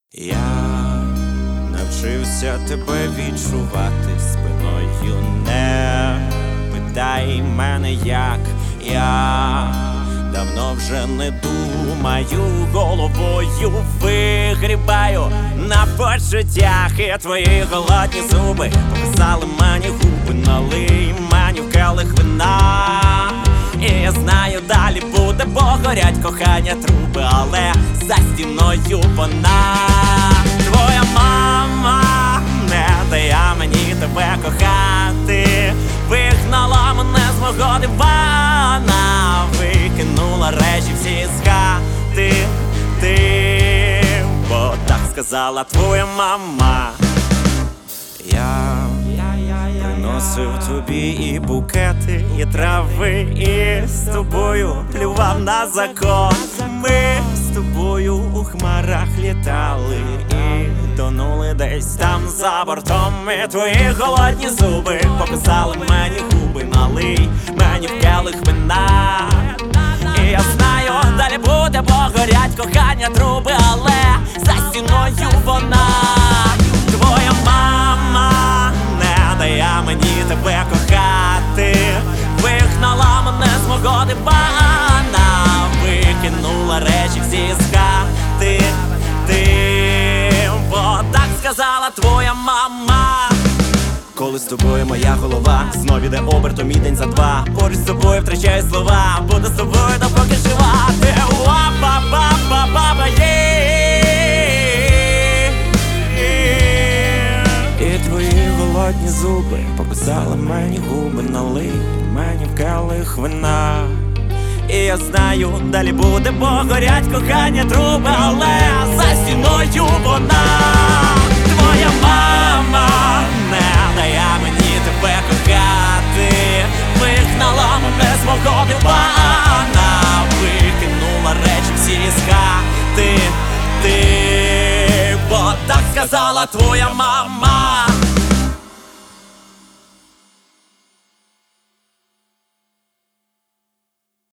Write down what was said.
Я навчився тебе відчувати спиною. Не питай мене, як я давно вже не думаю, головою вигрібаю на почуттях. І твої голодні зуби показали мені губи, налий мені в келих вина. І я знаю, далі буде, бо горять кохання труби, але за стіною вона. Твоя мама не дає мені тебе кохати, вигнала мене з мого дивана, викинула речі всі з хати. Бо так сказала твоя мама. Я приносив тобі і букети, і трави, і з тобою плював на закон. Ми з тобою у хмарах літали і тонули десь там за бортом. І твої голодні зуби показали мені губи, налий мені в келих вина. І я знаю, далі буде, бо горять кохання труби, але за стіною вона. Твоя мама не дає мені тебе кохати, вигнала мене з мого дивана, викинула речі всі з хати. Бо так сказала твоя мама. Коли з тобою моя голова знов іде обертом і день за два, поруч з тобою втрачаю слова, буду з тобою допоки жива. Ти і твої голодні зуби показали мені губи, налий мені в келих вина. І я знаю, далі буде, бо горять кохання труби, але за стіною вона. Твоя мама не дає мені тебе кохати, вигнала мене з мого дивана, викинула речі всі з хати. Бо так сказала твоя мама.